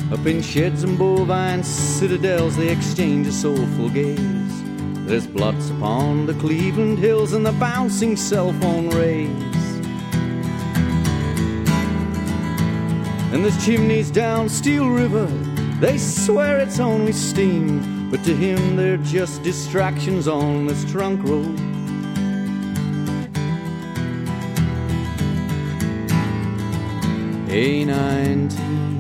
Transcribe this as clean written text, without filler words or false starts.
Up in sheds and bovine citadels they exchange a soulful gaze. There's blots upon the Cleveland hills and the bouncing cell phone rays. And there's chimneys down Steel River, they swear it's only steam, but to him they're just distractions on this trunk road. A19